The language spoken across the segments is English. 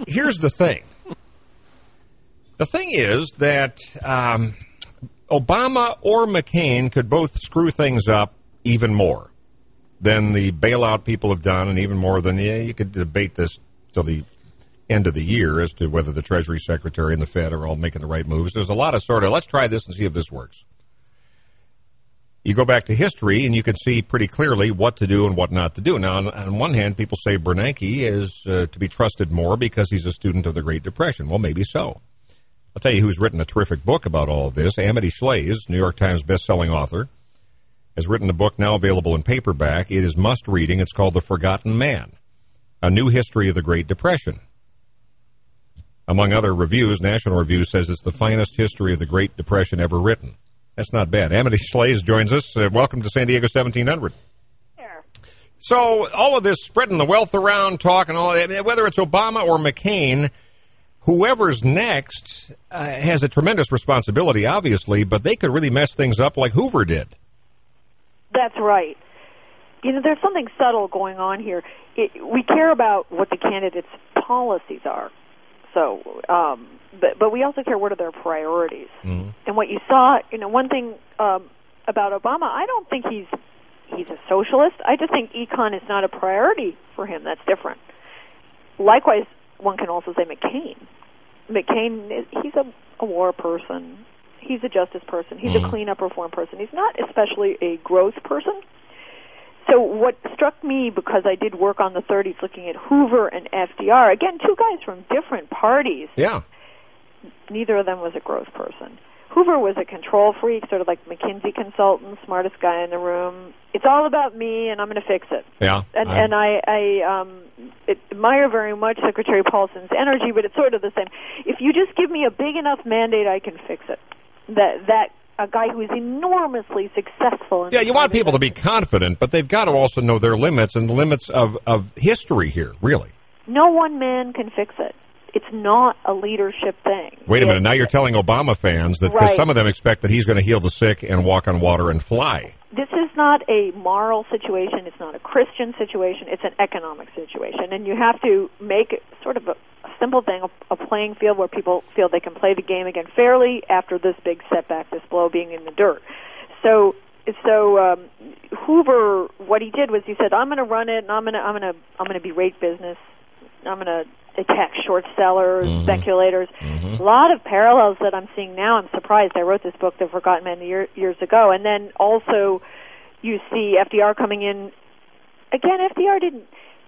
here's the thing. The thing is that Obama or McCain could both screw things up even more than the bailout people have done, and even more than, you could debate this till the end of the year as to whether the Treasury Secretary and the Fed are all making the right moves. There's a lot of sort of, let's try this and see if this works. You go back to history, and you can see pretty clearly what to do and what not to do. Now, on one hand, people say Bernanke is to be trusted more because he's a student of the Great Depression. Well, maybe so. I'll tell you who's written a terrific book about all of this. Amity Shlaes, New York Times best-selling author, has written a book now available in paperback. It is must-reading. It's called The Forgotten Man, A New History of the Great Depression. Among other reviews, National Review says it's the finest history of the Great Depression ever written. That's not bad. Amity Shlaes joins us. Welcome to San Diego 1700. There. So all of this spreading the wealth around, talk and all that, whether it's Obama or McCain, whoever's next has a tremendous responsibility, obviously, but they could really mess things up like Hoover did. That's right. There's something subtle going on here. We care about what the candidates' policies are. So, but we also care what are their priorities. Mm-hmm. And what you saw, one thing about Obama, I don't think he's a socialist. I just think econ is not a priority for him. That's different. Likewise, one can also say McCain. McCain, he's a war person. He's a justice person. He's a cleanup reform person. He's not especially a growth person. So what struck me, because I did work on the 30s looking at Hoover and FDR, again, two guys from different parties. Yeah. Neither of them was a growth person. Hoover was a control freak, sort of like McKinsey consultant, smartest guy in the room. It's all about me, and I'm going to fix it. Yeah. And I admire very much Secretary Paulson's energy, but it's sort of the same. If you just give me a big enough mandate, I can fix it. That a guy who is enormously successful. Yeah, you want people to be confident, but they've got to also know their limits and the limits of history here, really. No one man can fix it. It's not a leadership thing. Wait a minute. Now you're telling Obama fans that because some of them expect that he's going to heal the sick and walk on water and fly. This is not a moral situation. It's not a Christian situation. It's an economic situation. And you have to make sort of a simple thing, a playing field where people feel they can play the game again fairly after this big setback, this blow being in the dirt. So Hoover, what he did was he said, I'm going to run it, and I'm going to berate business. I'm going to attack short sellers, speculators. A lot of parallels that I'm seeing now. I'm surprised. I wrote this book, The Forgotten Man, years ago. And then also you see FDR coming in. Again, FDR didn't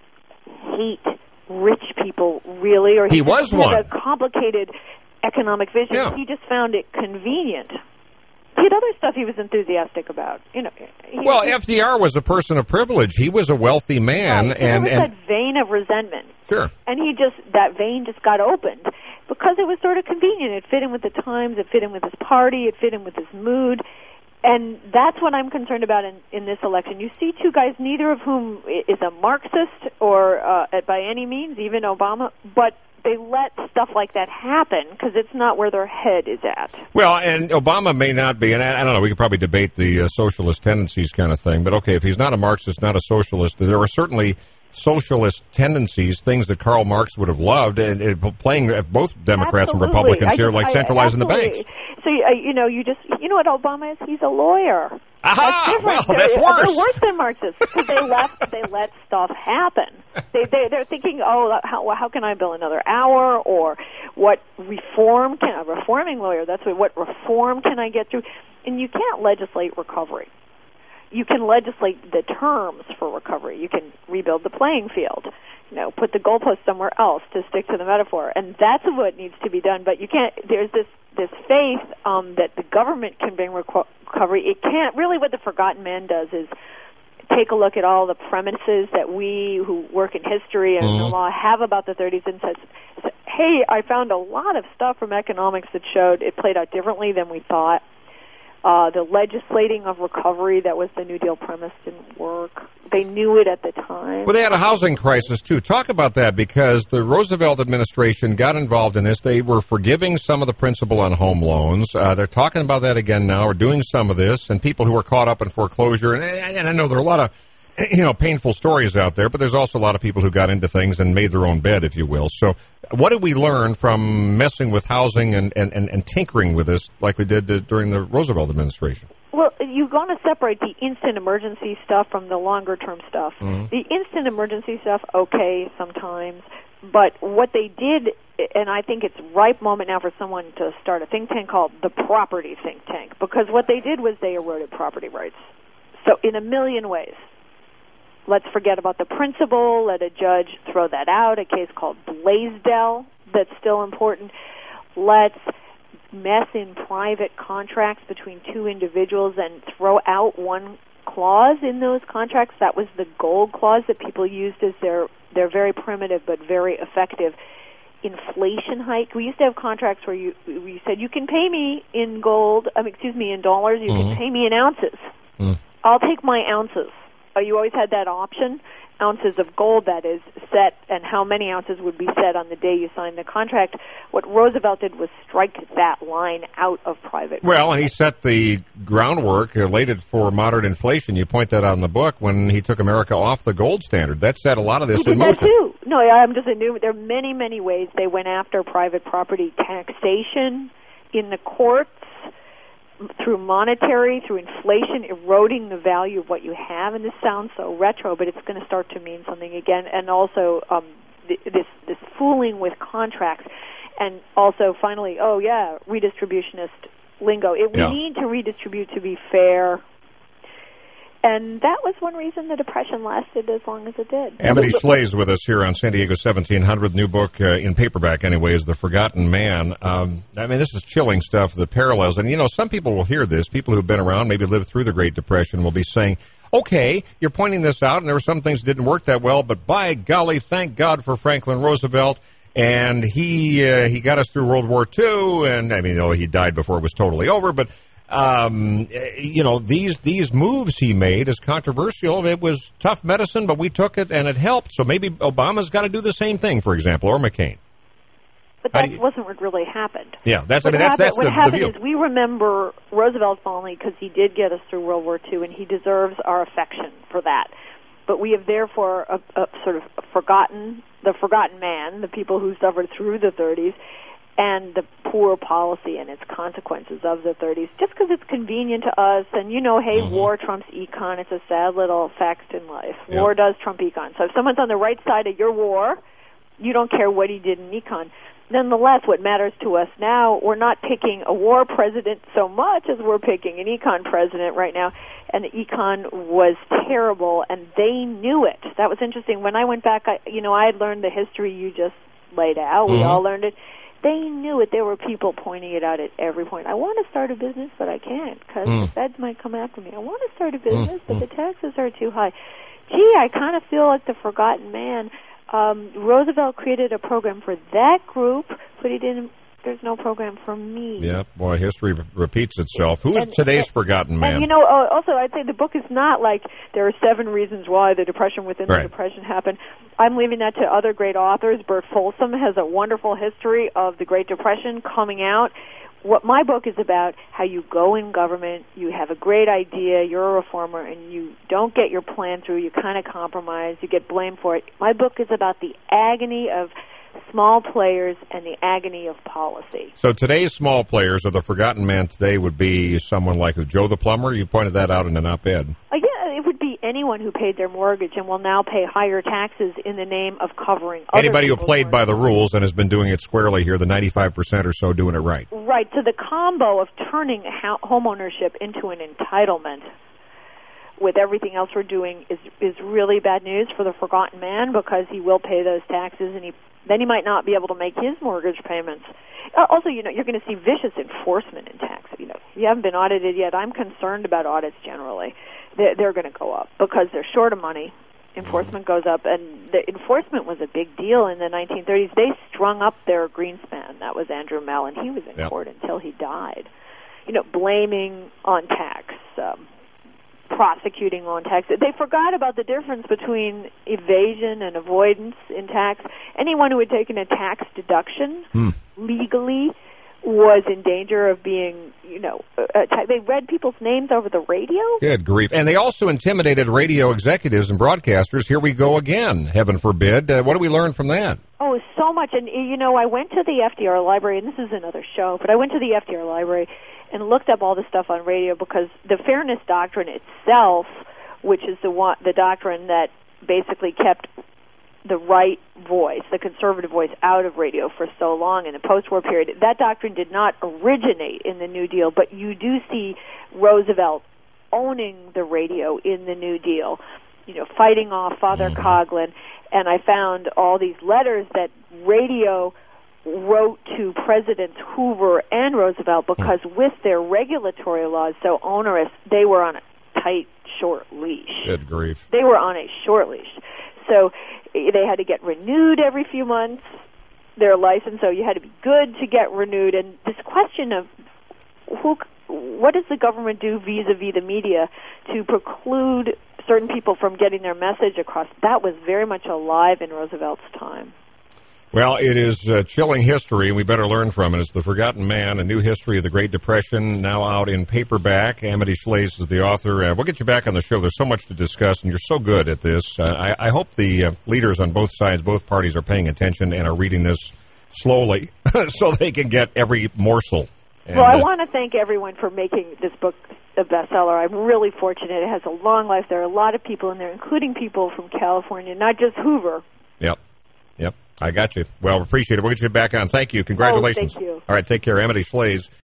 hate rich people, really. Or he was had one. A complicated economic vision. Yeah. He just found it convenient. He had other stuff he was enthusiastic about. Well, FDR was a person of privilege. He was a wealthy man, right. and there was that vein of resentment. Sure. And that vein just got opened because it was sort of convenient. It fit in with the times. It fit in with his party. It fit in with his mood. And that's what I'm concerned about in this election. You see two guys, neither of whom is a Marxist or by any means, even Obama, but they let stuff like that happen because it's not where their head is at. Well, and Obama may not be, and I don't know, we could probably debate the socialist tendencies kind of thing, but okay, if he's not a Marxist, not a socialist, there are certainly socialist tendencies, things that Karl Marx would have loved, and playing both Democrats and Republicans here, like centralizing the banks. So, you know what Obama is? He's a lawyer. Aha! Well, that's worse. They're worse than Marxists because they let stuff happen. They're thinking, how can I bill another hour, or what reform a reforming lawyer? That's what reform can I get through? And you can't legislate recovery. You can legislate the terms for recovery. You can rebuild the playing field. Put the goalpost somewhere else, to stick to the metaphor, and that's what needs to be done. But you can't. There's this faith that the government can bring recovery. It can't. Really, what the Forgotten Man does is take a look at all the premises that we who work in history and the law have about the 30s and says, hey, I found a lot of stuff from economics that showed it played out differently than we thought. The legislating of recovery that was the New Deal premise didn't work. They knew it at the time. Well, they had a housing crisis, too. Talk about that, because the Roosevelt administration got involved in this. They were forgiving some of the principal on home loans. They're talking about that again now, or doing some of this, and people who are caught up in foreclosure. And I know there are a lot of painful stories out there, but there's also a lot of people who got into things and made their own bed, if you will. So what did we learn from messing with housing and tinkering with this like we did during the Roosevelt administration? Well, you're going to separate the instant emergency stuff from the longer-term stuff. Mm-hmm. The instant emergency stuff, okay, sometimes. But what they did, and I think it's ripe moment now for someone to start a think tank called the Property Think Tank, because what they did was they eroded property rights. So in a million ways. Let's forget about the principle, let a judge throw that out, a case called Blaisdell that's still important. Let's mess in private contracts between two individuals and throw out one clause in those contracts. That was the gold clause that people used as their very primitive but very effective inflation hike. We used to have contracts where you said you can pay me in gold, in dollars, you can pay me in ounces. I'll take my ounces. You always had that option, ounces of gold, that is, set, and how many ounces would be set on the day you signed the contract. What Roosevelt did was strike that line out of private. Well, and he set the groundwork, laid it for moderate inflation. You point that out in the book when he took America off the gold standard. That set a lot of this in motion. That too. No, I'm just assuming there are many, many ways they went after private property taxation in the courts, through monetary, through inflation, eroding the value of what you have. And this sounds so retro, but it's going to start to mean something again. And also this fooling with contracts. And also, finally, redistributionist lingo. We need to redistribute to be fair. And that was one reason the Depression lasted as long as it did. Amity Slay's with us here on San Diego 1700. New book, in paperback anyway, is The Forgotten Man. This is chilling stuff, the parallels. And, some people will hear this. People who've been around, maybe lived through the Great Depression, will be saying, okay, you're pointing this out, and there were some things that didn't work that well, but by golly, thank God for Franklin Roosevelt. And he got us through World War II, and, he died before it was totally over, but... these moves he made, as controversial, it was tough medicine, but we took it and it helped. So maybe Obama's got to do the same thing, for example, or McCain. But that wasn't what really happened. Yeah, that's the view. Is we remember Roosevelt fondly because he did get us through World War II, and he deserves our affection for that. But we have therefore sort of forgotten the forgotten man, the people who suffered through the 30s, and the poor policy and its consequences of the 30s, just because it's convenient to us. And, war trumps econ. It's a sad little fact in life. Yep. War does trump econ. So if someone's on the right side of your war, you don't care what he did in econ. Nonetheless, what matters to us now, we're not picking a war president so much as we're picking an econ president right now. And the econ was terrible, and they knew it. That was interesting. When I went back, I had learned the history you just laid out. We all learned it. They knew it. There were people pointing it out at every point. I want to start a business, but I can't because the feds might come after me. I want to start a business, but the taxes are too high. Gee, I kind of feel like the forgotten man. Roosevelt created a program for that group, but there's no program for me. Yeah, boy, history repeats itself. Who is today's forgotten man? And, also, I'd say the book is not like there are 7 reasons why the Depression within the Depression happened. I'm leaving that to other great authors. Bert Folsom has a wonderful history of the Great Depression coming out. What my book is about, how you go in government, you have a great idea, you're a reformer, and you don't get your plan through, you kind of compromise, you get blamed for it. My book is about the agony of small players and the agony of policy. So today's small players, or the forgotten man today, would be someone like Joe the plumber? You pointed that out in an op-ed. It would be anyone who paid their mortgage and will now pay higher taxes in the name of covering anybody who played by the rules and has been doing it squarely here, the 95% or so doing it right. Right. So the combo of turning homeownership into an entitlement with everything else we're doing is really bad news for the forgotten man, because he will pay those taxes, and then he might not be able to make his mortgage payments. Also, you're going to see vicious enforcement in tax. You haven't been audited yet. I'm concerned about audits generally. They're going to go up because they're short of money. Enforcement goes up, and the enforcement was a big deal in the 1930s. They strung up their Greenspan. That was Andrew Mellon. He was in court until he died. Blaming on tax, prosecuting on tax. They forgot about the difference between evasion and avoidance in tax. Anyone who had taken a tax deduction legally was in danger of being, they read people's names over the radio. Good grief. And they also intimidated radio executives and broadcasters. Here we go again, heaven forbid. What do we learn from that? Oh, so much. And, I went to the FDR library, and this is another show, but I went to the FDR library and looked up all the stuff on radio because the fairness doctrine itself, which is the doctrine that basically kept the right voice, the conservative voice, out of radio for so long in the post-war period. That doctrine did not originate in the New Deal, but you do see Roosevelt owning the radio in the New Deal, fighting off Father Coughlin. And I found all these letters that radio wrote to Presidents Hoover and Roosevelt because with their regulatory laws so onerous, they were on a tight, short leash. Good grief. They were on a short leash. So they had to get renewed every few months, their license, so you had to be good to get renewed. And this question of what does the government do vis-a-vis the media to preclude certain people from getting their message across, that was very much alive in Roosevelt's time. Well, it is chilling history, and we better learn from it. It's The Forgotten Man, A New History of the Great Depression, now out in paperback. Amity Shlaes is the author. We'll get you back on the show. There's so much to discuss, and you're so good at this. I hope the leaders on both sides, both parties, are paying attention and are reading this slowly so they can get every morsel. And, I want to thank everyone for making this book a bestseller. I'm really fortunate. It has a long life. There are a lot of people in there, including people from California, not just Hoover. Yep. I got you. Well, appreciate it. We'll get you back on. Thank you. Congratulations. Oh, thank you. All right, take care. Amity Shlaes.